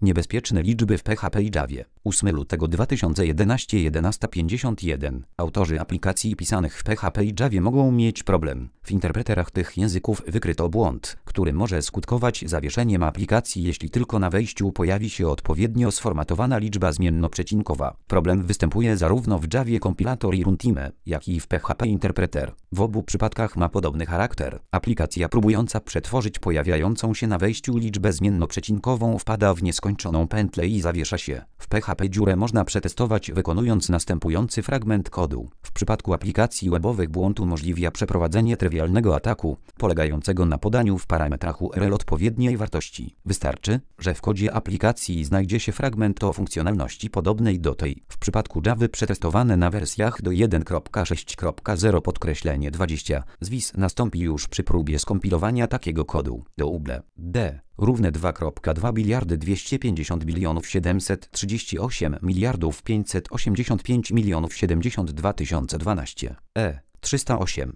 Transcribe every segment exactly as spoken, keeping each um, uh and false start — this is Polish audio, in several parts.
Niebezpieczne liczby w P H P i Javie. ósmego lutego dwa tysiące jedenastego jedenaście pięćdziesiąt jeden. Autorzy aplikacji pisanych w P H P i Javie mogą mieć problem. W interpreterach tych języków wykryto błąd, który może skutkować zawieszeniem aplikacji, jeśli tylko na wejściu pojawi się odpowiednio sformatowana liczba zmiennoprzecinkowa. Problem występuje zarówno w Javie kompilator i runtime, jak i w P H P interpreter. W obu przypadkach ma podobny charakter. Aplikacja próbująca przetworzyć pojawiającą się na wejściu liczbę zmiennoprzecinkową wpada w nieskończoną pętlę i zawiesza się. W P H P dziurę można przetestować, wykonując następujący fragment kodu. W przypadku aplikacji webowych błąd umożliwia przeprowadzenie trywialnego ataku, polegającego na podaniu w parametrach U R L odpowiedniej wartości. Wystarczy, że w kodzie aplikacji znajdzie się fragment o funkcjonalności podobnej do tej. W przypadku Javy przetestowane na wersjach do jeden kropka sześć kropka zero podkreślenie dwadzieścia zwis nastąpi już przy próbie skompilowania takiego kodu. Do uble d równe dwa przecinek dwa biliardy dwieście pięćdziesiąt bilionów siedemset trzydzieści osiem miliardów pięćset osiemdziesiąt pięć milionów siedemdziesiąt dwa tysiące dwanaście. E trzysta osiem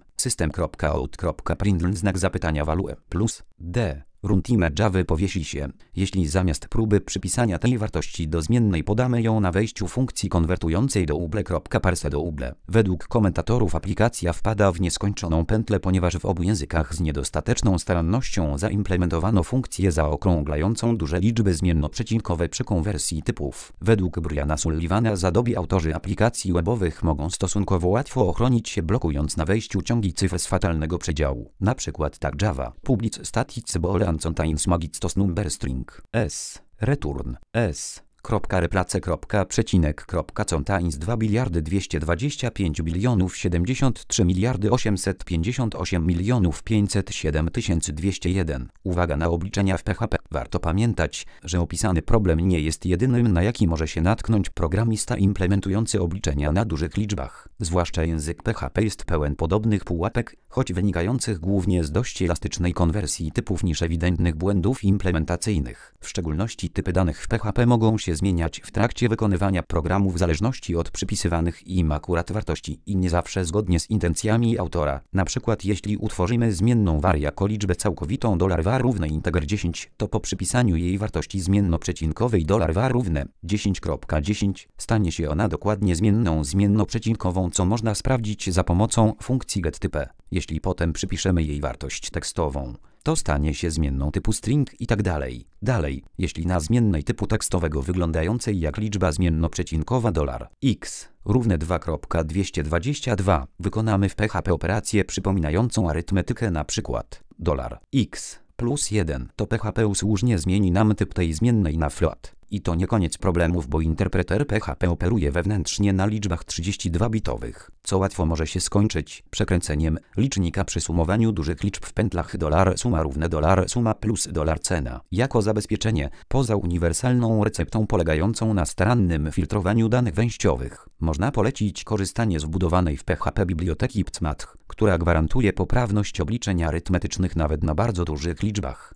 system.out.println znak zapytania value plus d runtime Javy powiesi się, jeśli zamiast próby przypisania tej wartości do zmiennej podamy ją na wejściu funkcji konwertującej do uble.parse do uble. Według komentatorów aplikacja wpada w nieskończoną pętlę, ponieważ w obu językach z niedostateczną starannością zaimplementowano funkcję zaokrąglającą duże liczby zmiennoprzecinkowe przy konwersji typów. Według Briana Sullivana z Adobe autorzy aplikacji webowych mogą stosunkowo łatwo ochronić się, blokując na wejściu ciągi cyfr z fatalnego przedziału. Na przykład tak Java public static symbole contains magic number string s return s replace przecinek contains dwa biliardy dwieście dwadzieścia pięć bilionów siedemdziesiąt trzy miliardy osiemset pięćdziesiąt osiem milionów pięćset siedem tysięcy dwieście jeden. Uwaga na obliczenia w P H P. Warto pamiętać, że opisany problem nie jest jedynym, na jaki może się natknąć programista implementujący obliczenia na dużych liczbach. Zwłaszcza język P H P jest pełen podobnych pułapek, choć wynikających głównie z dość elastycznej konwersji typów niż ewidentnych błędów implementacyjnych. W szczególności typy danych w P H P mogą się zmieniać w trakcie wykonywania programu w zależności od przypisywanych im akurat wartości i nie zawsze zgodnie z intencjami autora. Na przykład jeśli utworzymy zmienną var jako liczbę całkowitą $var równe integer dziesięć, to po przypisaniu jej wartości zmiennoprzecinkowej $var równe dziesięć przecinek dziesięć stanie się ona dokładnie zmienną zmiennoprzecinkową, co można sprawdzić za pomocą funkcji getType. Jeśli potem przypiszemy jej wartość tekstową, to stanie się zmienną typu string i tak dalej. Dalej, jeśli na zmiennej typu tekstowego wyglądającej jak liczba zmiennoprzecinkowa $x równe dwa przecinek dwieście dwadzieścia dwa wykonamy w P H P operację przypominającą arytmetykę, na przykład $x plus jeden, to P H P usłużnie zmieni nam typ tej zmiennej na float. I to nie koniec problemów, bo interpreter P H P operuje wewnętrznie na liczbach trzydzieści dwa bitowych, co łatwo może się skończyć przekręceniem licznika przy sumowaniu dużych liczb w pętlach $suma równe $suma plus $cena. Jako zabezpieczenie, poza uniwersalną receptą polegającą na starannym filtrowaniu danych wejściowych, można polecić korzystanie z wbudowanej w P H P biblioteki ptmatch, która gwarantuje poprawność obliczeń arytmetycznych nawet na bardzo dużych liczbach.